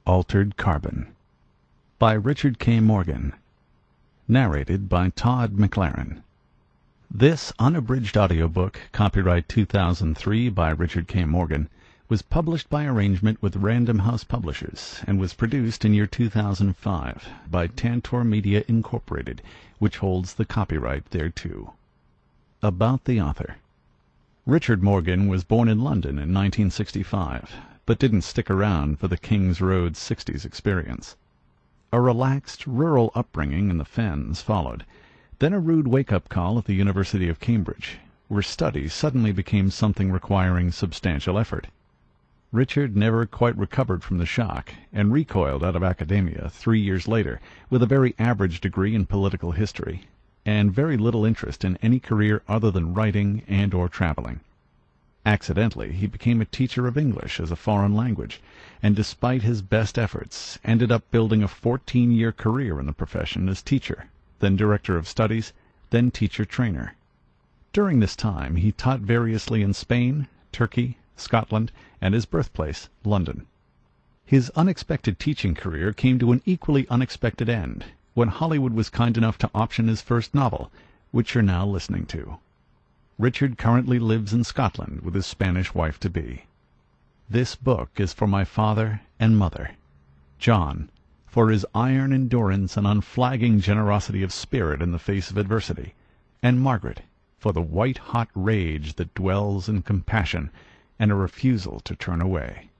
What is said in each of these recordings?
Altered Carbon by Richard K. Morgan. Narrated by Todd McLaren. This unabridged audiobook, copyright 2003 by Richard K. Morgan, was published by arrangement with Random House Publishers and was produced in year 2005 by Tantor Media Incorporated, which holds the copyright thereto. About the author. Richard Morgan was born in London in 1965, but didn't stick around for the King's Road 60s experience. A relaxed, rural upbringing in the Fens followed, then a rude wake-up call at the University of Cambridge, where study suddenly became something requiring substantial effort. Richard never quite recovered from the shock, and recoiled out of academia 3 years later with a very average degree in political history, and very little interest in any career other than writing and or traveling. Accidentally, he became a teacher of English as a foreign language, and despite his best efforts, ended up building a 14-year career in the profession as teacher, then director of studies, then teacher-trainer. During this time, he taught variously in Spain, Turkey, Scotland, and his birthplace, London. His unexpected teaching career came to an equally unexpected end when Hollywood was kind enough to option his first novel, which you're now listening to. Richard currently lives in Scotland with his Spanish wife-to-be. This book is for my father and mother, John, for his iron endurance and unflagging generosity of spirit in the face of adversity, and Margaret, for the white-hot rage that dwells in compassion and a refusal to turn away.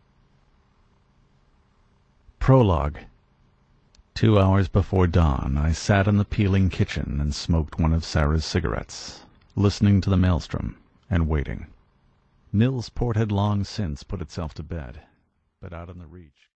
Prologue. 2 hours before dawn, I sat in the peeling kitchen and smoked one of Sarah's cigarettes, listening to the maelstrom and waiting. Millsport had long since put itself to bed, but out in the reach